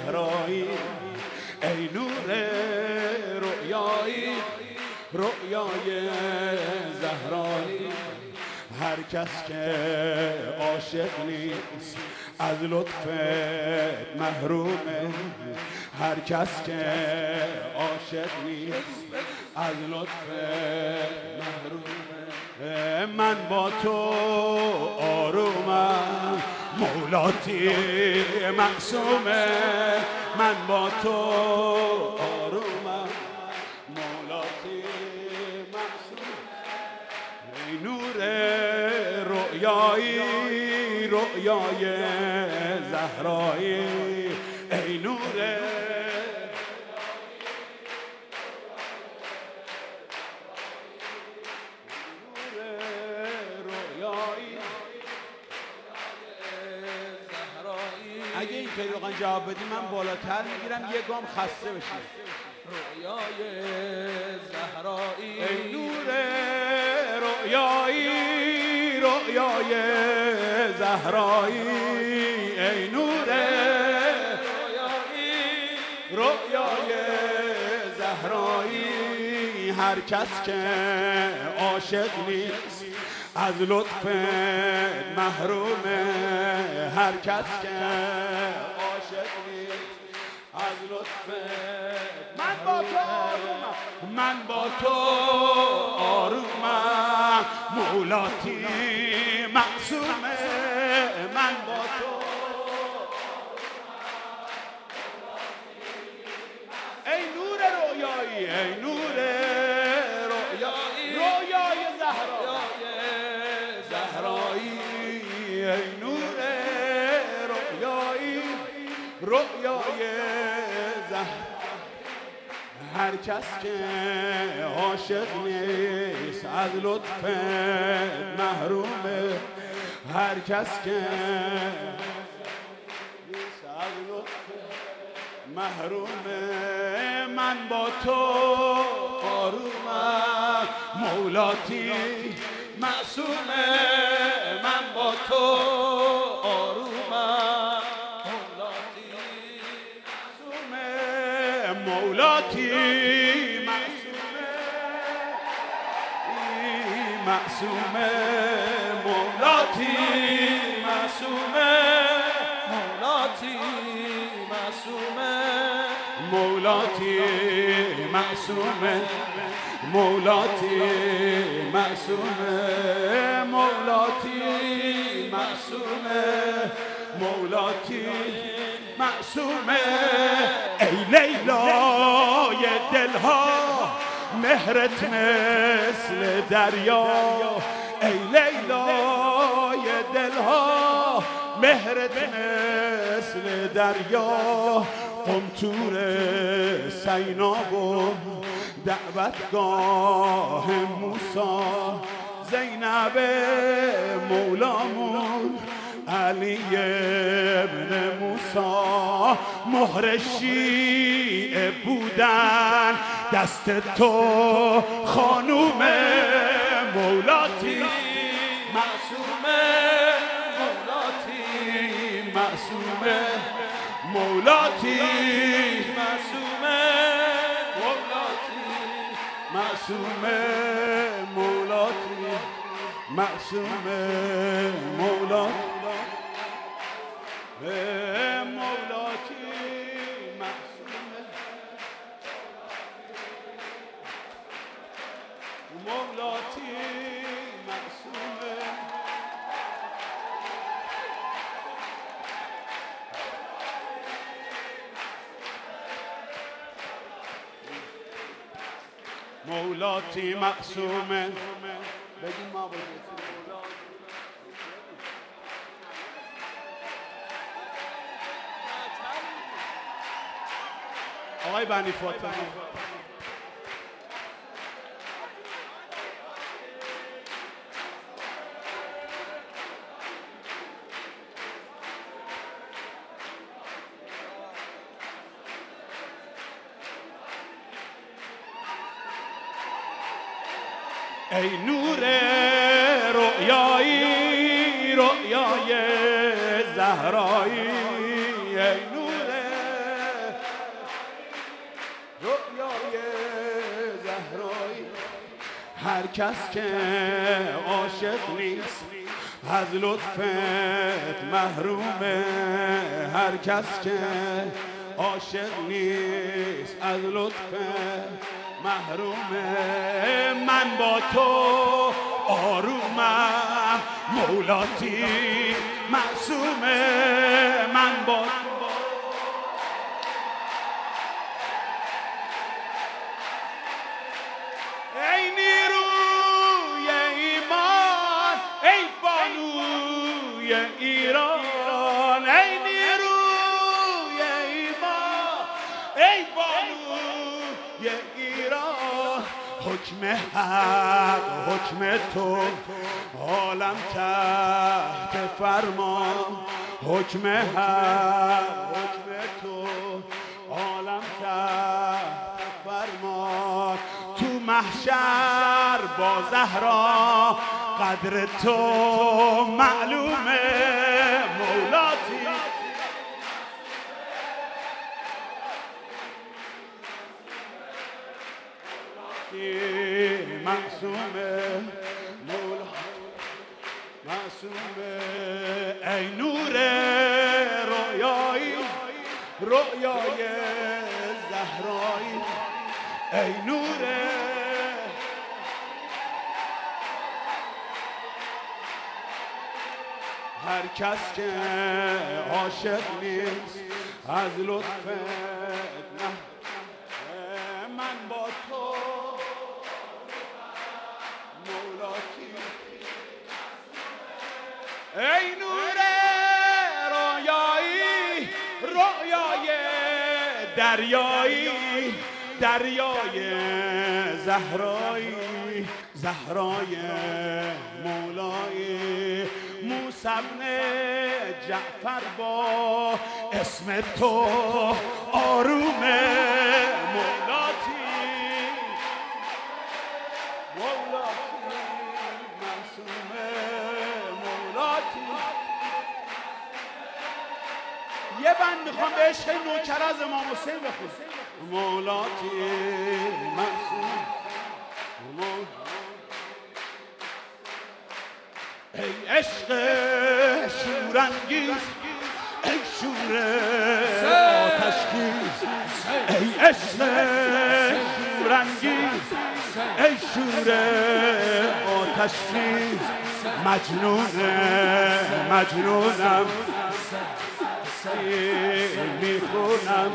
زهرایی ای نور رؤیایی رؤیای زهرایی هر کس که عاشق نیست از لطفت محرومه هر کس که عاشق نیست از لطفت محرومه من با تو آرومم مولاتی معصومه من با تو آرومم مولاتی معصومه ای نور رؤیایی رؤیای زهرایی ای نور اگه این پیروغان جواب بدی من بالاتر میگیرم یه گام خسته بشی رؤیای زهرایی ای نور رؤیایی رؤیای زهرایی ای نور رؤیای زهرایی هر کس که عاشق نیست از لطف محرومه هر کس که عاشق نیست از لطف من با تو آرومم من با تو آرومم مولاتی معصومه من با تو ای نور رؤیایی ای نور رؤیایی رؤیای زهرایی ای نور رؤیایی رؤیای زهرایی هر کس که عاشق نیست از لطف محرومه هر کس که نیست از لطف محرومه من با تو آرومم مولاتی معصومه من با تو آرومم مولاتی معصومه مولاتی معصومه مولاتی معصومه مولاتی معصومه مولاتی معصومه مولاتی معصومه مولاتی معصومه مولاتی معصومه ای لیلای دلها مهرت مثل دریا ای لیلای دلها مهرت مثل دریا قمطور سینا و دعوتگاه موسی زینب مولامون علی ابن موسی مهر شیعه بودن دست تو خانوم مولاتی معصومه مولاتی معصومه مولاتی معصومه معصومه مولاتی معصومه مولاتی مولاتی معصومه مولاتی معصومه مولاتی معصومه بگیم ما بگیم آقای بنی فاطمه ای نور رؤیایی رؤیای زهرایی ای نور رؤیای زهرایی. هر کس که عاشق نیست از لطفت محرومه. هر کس که عاشق نیست از لطفت محرومه. من با تو آرومم مولاتی معصومه. من با ای نیروی ایمان ای بانوی ایران. ای نیروی ایمان ای بانوی ایران. حکم حق حکم تو عالم تحت فرمان. حکم حق حکم تو عالم تحت فرمان. تو محشر با زهرا قدر تو معلومه مولاتی. معصومه مولاتی معصومه. ای نور رویایی رویای زهرایی. ای نور هر کس که عاشق نیست از لطفت نه. من با تو مولاتی. ای نور رویایی رویای دریایی دریای زهرایی زهرای مولایی. موسی بن جعفر با اسم تو آرومه مولاتی. مولاتی معصومه مولاتی. یه بند میخوام به عشق نوکر از امام حسین بخونم. مولاتی معصوم. ای عشق شورانگیز ای شور آتشخیز. ای عشق شورانگیز ای شور آتشخیز. مجنونم میخونم.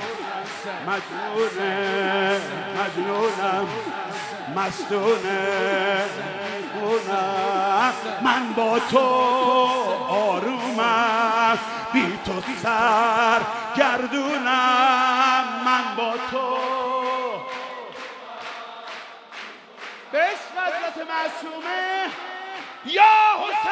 مجنونم مستونه میخونم. من با تو آرومم بی تو سر گردونم. من با تو به عشق حضرت معصومه یا حسین.